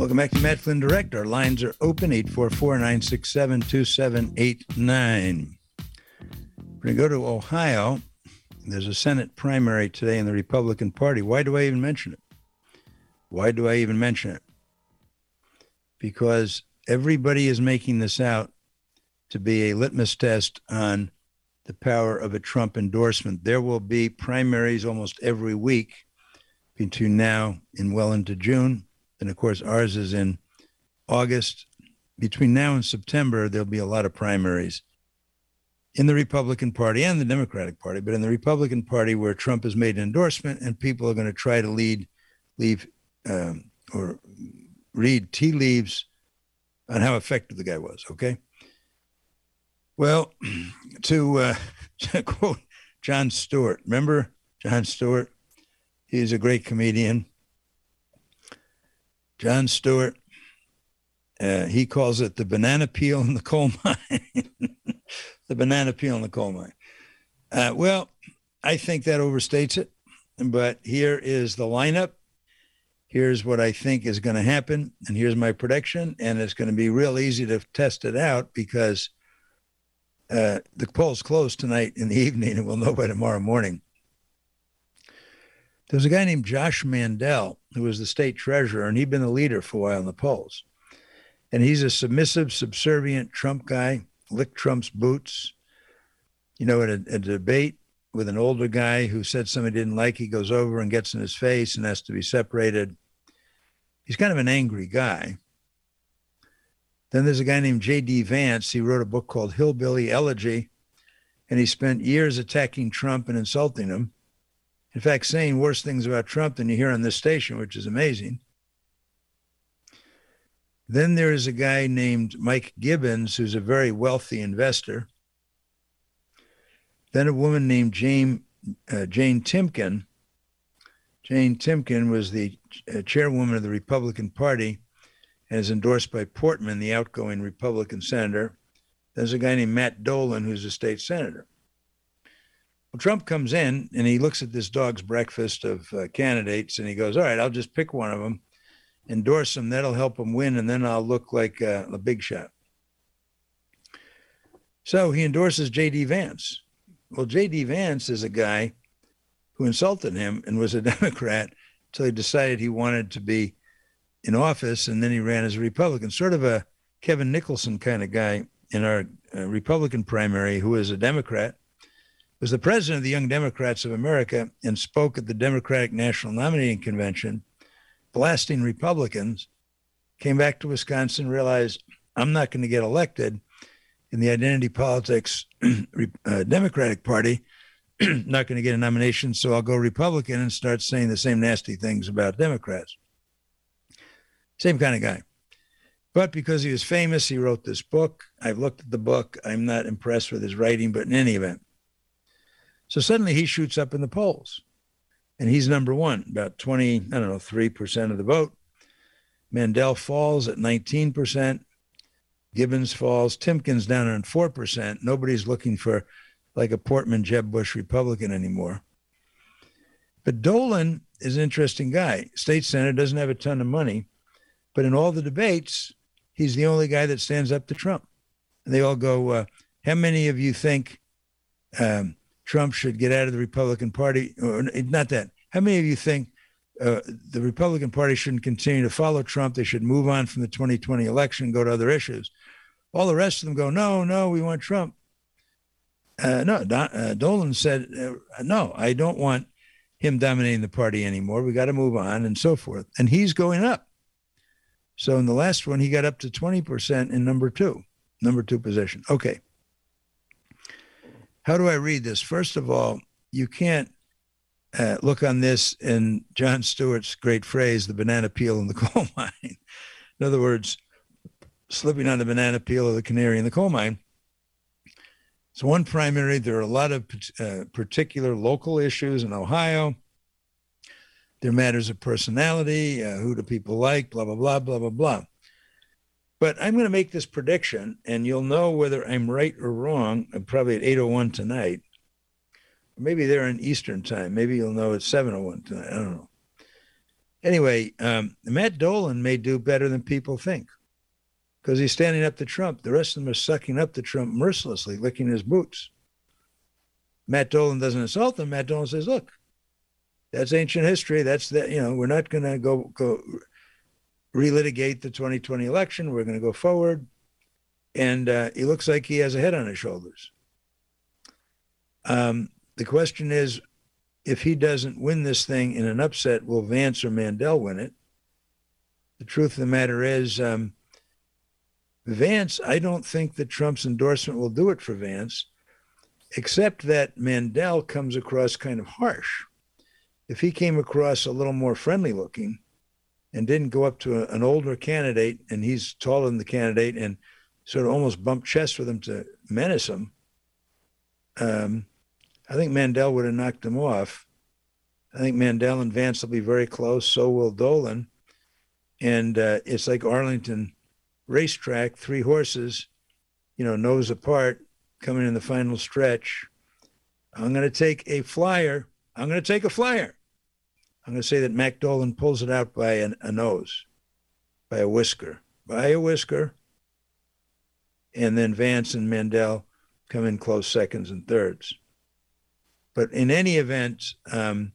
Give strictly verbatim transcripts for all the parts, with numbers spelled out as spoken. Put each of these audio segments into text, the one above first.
Welcome back to Matt Flynn Direct. Our lines are open, eight four four, nine six seven, two seven eight nine. We're going to go to Ohio. There's a Senate primary today in the Republican Party. Why do I even mention it? Why do I even mention it? Because everybody is making this out to be a litmus test on the power of a Trump endorsement. There will be primaries almost every week between now and well into June. And of course, ours is in August. Between now and September, there'll be a lot of primaries in the Republican Party and the Democratic Party, but in the Republican Party where Trump has made an endorsement and people are going to try to lead, leave um, or read tea leaves on how effective the guy was, okay? Well, to, uh, to quote Jon Stewart, remember Jon Stewart? He's a great comedian. Jon Stewart, uh, he calls it the banana peel in the coal mine. The banana peel in the coal mine. Uh, well, I think that overstates it, but here is the lineup. Here's what I think is going to happen, and here's my prediction, and it's going to be real easy to test it out because uh, the polls close tonight in the evening, and we'll know by tomorrow morning. There was a guy named Josh Mandel who was the state treasurer, and he'd been the leader for a while in the polls. And he's a submissive, subservient Trump guy, licked Trump's boots. You know, at a, a debate with an older guy who said something he didn't like, he goes over and gets in his face and has to be separated. He's kind of an angry guy. Then there's a guy named J D Vance. He wrote a book called Hillbilly Elegy, and he spent years attacking Trump and insulting him. In fact, saying worse things about Trump than you hear on this station, which is amazing. Then there is a guy named Mike Gibbons, who's a very wealthy investor. Then a woman named Jane, uh, Jane Timken. Jane Timken was the uh, chairwoman of the Republican Party and is endorsed by Portman, the outgoing Republican senator. There's a guy named Matt Dolan, who's a state senator. Well, Trump comes in and he looks at this dog's breakfast of uh, candidates and he goes, all right, I'll just pick one of them, endorse them, that'll help him win, and then I'll look like uh, a big shot. So he endorses J D Vance. Well, J D Vance is a guy who insulted him and was a Democrat until he decided he wanted to be in office, and then he ran as a Republican, sort of a Kevin Nicholson kind of guy in our uh, Republican primary who is a Democrat, was the president of the Young Democrats of America and spoke at the Democratic National Nominating Convention, blasting Republicans, came back to Wisconsin, realized I'm not going to get elected in the identity politics uh, Democratic Party, not going to get a nomination, so I'll go Republican and start saying the same nasty things about Democrats. Same kind of guy. But because he was famous, he wrote this book. I've looked at the book. I'm not impressed with his writing, but in any event. So suddenly he shoots up in the polls, and he's number one, about twenty, I don't know, three percent of the vote. Mandel falls at nineteen percent. Gibbons falls. Timken's down on four percent. Nobody's looking for like a Portman Jeb Bush Republican anymore. But Dolan is an interesting guy. State senator, doesn't have a ton of money, but in all the debates, he's the only guy that stands up to Trump. And they all go, uh, how many of you think um, Trump should get out of the Republican Party? Or not that. How many of you think uh, the Republican Party shouldn't continue to follow Trump? They should move on from the twenty twenty election, go to other issues. All the rest of them go, no, no, we want Trump. Uh, no, Don, uh, Dolan said, uh, no, I don't want him dominating the party anymore. We got to move on and so forth. And he's going up. So in the last one, he got up to twenty percent in number two, number two position. Okay. How do I read this? First of all, you can't uh, look on this in Jon Stewart's great phrase, the banana peel in the coal mine. In other words, slipping on the banana peel of the canary in the coal mine. So one primary, there are a lot of uh, particular local issues in Ohio. There are matters of personality, uh, who do people like, blah, blah, blah, blah, blah, blah. But I'm going to make this prediction, and you'll know whether I'm right or wrong, probably at eight oh one tonight. Maybe they're in Eastern time. Maybe you'll know at seven oh one tonight. I don't know. Anyway, um, Matt Dolan may do better than people think because he's standing up to Trump. The rest of them are sucking up to Trump mercilessly, licking his boots. Matt Dolan doesn't insult them. Matt Dolan says, look, that's ancient history. That's that, you know, we're not going to go, go relitigate the twenty twenty election. We're going to go forward. And uh, he looks like he has a head on his shoulders. Um, the question is, if he doesn't win this thing in an upset, will Vance or Mandel win it? The truth of the matter is, um, Vance, I don't think that Trump's endorsement will do it for Vance, except that Mandel comes across kind of harsh. If he came across a little more friendly looking and didn't go up to a, an older candidate, and he's taller than the candidate, and sort of almost bump chests with him to menace him, um, I think Mandel would have knocked him off. I think Mandel and Vance will be very close. So will Dolan. And uh, it's like Arlington racetrack, three horses, you know, nose apart, coming in the final stretch. I'm going to take a flyer. I'm going to take a flyer. I'm going to say that Mac Dolan pulls it out by an, a nose, by a whisker, by a whisker. And then Vance and Mandel come in close seconds and thirds. But in any event, um,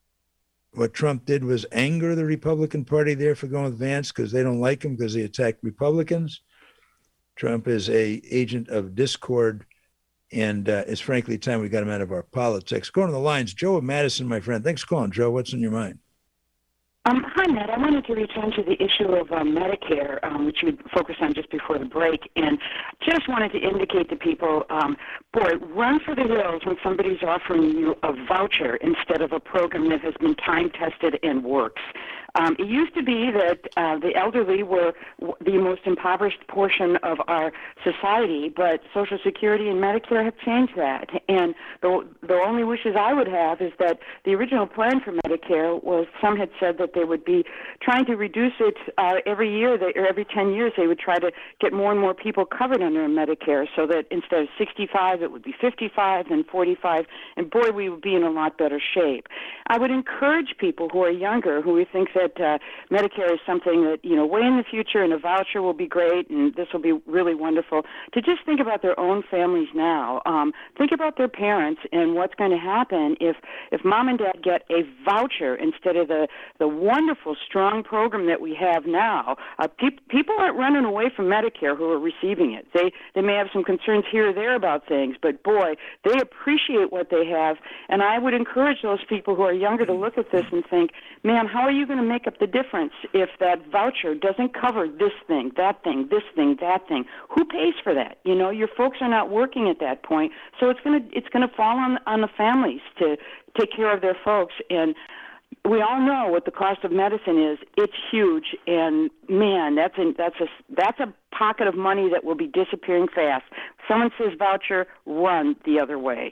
what Trump did was anger the Republican Party there for going with Vance because they don't like him because he attacked Republicans. Trump is a agent of discord, and uh, it's frankly time we got him out of our politics. Going to the lines, Joe of Madison, my friend. Thanks for calling, Joe. What's on your mind? Um, hi, Matt. I wanted to return to the issue of um, Medicare, um, which you focused on just before the break, and just wanted to indicate to people, um, boy, run for the hills when somebody's offering you a voucher instead of a program that has been time-tested and works. Um, it used to be that uh, the elderly were w- the most impoverished portion of our society, but Social Security and Medicare have changed that. And the, the only wishes I would have is that the original plan for Medicare was, some had said that they would be trying to reduce it uh, every year, they, or every ten years, they would try to get more and more people covered under Medicare so that instead of sixty-five, it would be fifty-five and forty-five, and boy, we would be in a lot better shape. I would encourage people who are younger, who think that uh, Medicare is something that, you know, way in the future and a voucher will be great and this will be really wonderful, to just think about their own families now. Um, think about their parents and what's going to happen if, if mom and dad get a voucher instead of the, the wonderful, strong program that we have now. Uh, pe- people aren't running away from Medicare who are receiving it. They, they may have some concerns here or there about things, but boy, they appreciate what they have. And I would encourage those people who are younger to look at this and think, man, how are you going to make up the difference if that voucher doesn't cover this thing, that thing, this thing, that thing? Who pays for that? You know, your folks are not working at that point, so it's going to it's going to fall on on the families to take care of their folks. And we all know what the cost of medicine is. It's huge, and man, that's a, that's a that's a pocket of money that will be disappearing fast. Someone says voucher, run the other way.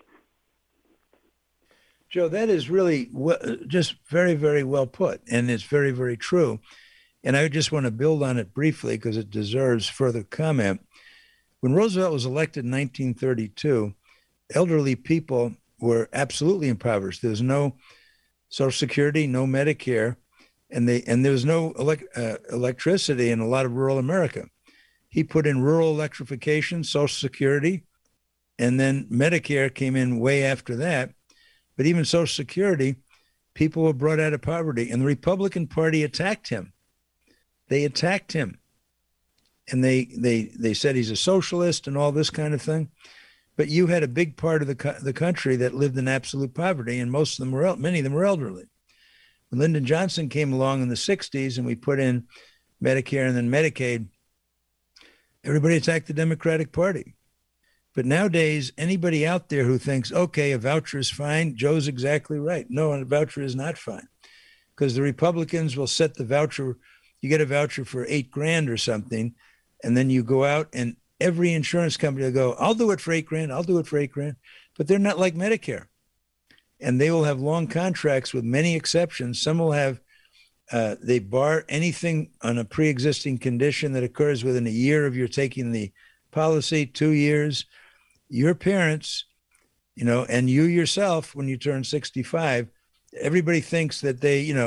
Joe, that is really w- just very, very well put, and it's very, very true. And I just want to build on it briefly because it deserves further comment. When Roosevelt was elected in nineteen thirty-two, elderly people were absolutely impoverished. There was no Social Security, no Medicare, and they and there was no elect, uh, electricity in a lot of rural America. He put in rural electrification, Social Security, and then Medicare came in way after that. But even Social Security, people were brought out of poverty, and the Republican Party attacked him. They attacked him, and they they they said he's a socialist and all this kind of thing. But you had a big part of the co- the country that lived in absolute poverty, and most of them were many of them were elderly. When Lyndon Johnson came along in the sixties, and we put in Medicare and then Medicaid, everybody attacked the Democratic Party. But nowadays, anybody out there who thinks, okay, a voucher is fine, Joe's exactly right. No, a voucher is not fine, because the Republicans will set the voucher. You get a voucher for eight grand or something, and then you go out and every insurance company will go, I'll do it for eight grand, I'll do it for eight grand. But they're not like Medicare. And they will have long contracts with many exceptions. Some will have, uh, they bar anything on a pre-existing condition that occurs within a year of your taking the policy, two years. Your parents, you know, and you yourself, when you turn sixty-five, everybody thinks that they, you know,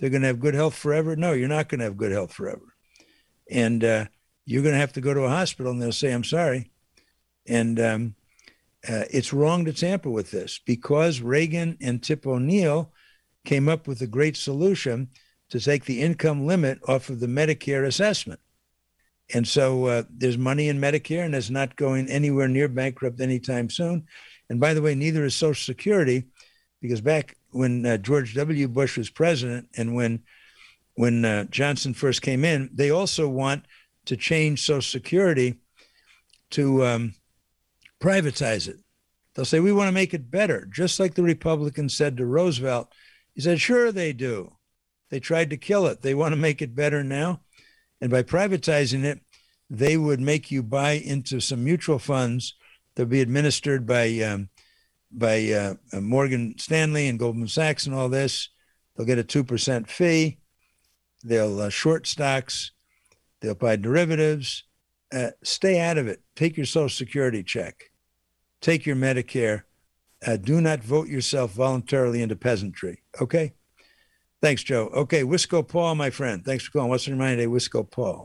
they're going to have good health forever. No, you're not going to have good health forever. And uh, you're going to have to go to a hospital and they'll say, I'm sorry. And um, uh, it's wrong to tamper with this because Reagan and Tip O'Neill came up with a great solution to take the income limit off of the Medicare assessment. And so uh, there's money in Medicare and it's not going anywhere near bankrupt anytime soon. And by the way, neither is Social Security, because back when uh, George W. Bush was president and when when uh, Johnson first came in, they also want to change Social Security to um, privatize it. They'll say, we want to make it better, just like the Republicans said to Roosevelt. He said, sure they do. They tried to kill it. They want to make it better now. And by privatizing it, they would make you buy into some mutual funds that would be administered by um, by uh, Morgan Stanley and Goldman Sachs and all this. They'll get a two percent fee. They'll uh, short stocks. They'll buy derivatives. Uh, stay out of it. Take your Social Security check. Take your Medicare. Uh, do not vote yourself voluntarily into peasantry. Okay? Thanks, Joe. Okay, Wisco Paul, my friend. Thanks for calling. What's your mind today, Wisco Paul?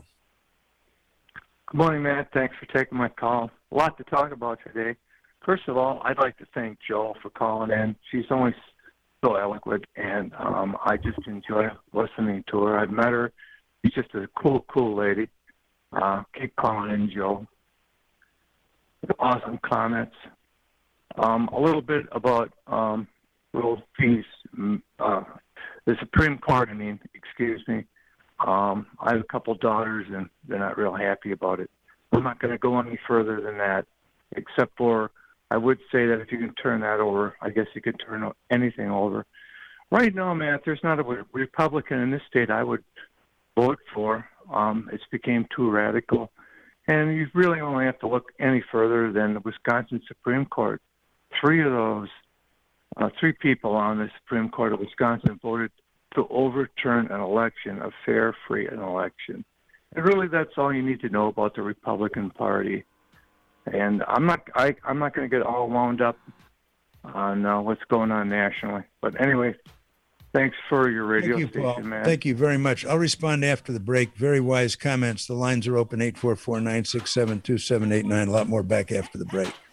Good morning, Matt. Thanks for taking my call. A lot to talk about today. First of all, I'd like to thank Joe for calling in. She's always so eloquent, and um, I just enjoy listening to her. I've met her. She's just a cool, cool lady. Uh, keep calling in, Joe. Awesome comments. Um, a little bit about um, little fees. Uh, the Supreme Court, I mean, excuse me. Um, I have a couple daughters, and they're not real happy about it. I'm not going to go any further than that, except for I would say that if you can turn that over, I guess you could turn anything over. Right now, Matt, there's not a Republican in this state I would vote for. Um, it's became too radical. And you really only have to look any further than the Wisconsin Supreme Court. Three of those, uh, three people on the Supreme Court of Wisconsin voted to overturn an election, a fair, free an election. And really, that's all you need to know about the Republican Party. And I'm not, I, I'm not going to get all wound up on uh, what's going on nationally. But anyway, thanks for your radio Thank you, station, Paul. man. Thank you very much. I'll respond after the break. Very wise comments. The lines are open, eight four four, nine six seven, two seven eight nine. A lot more back after the break.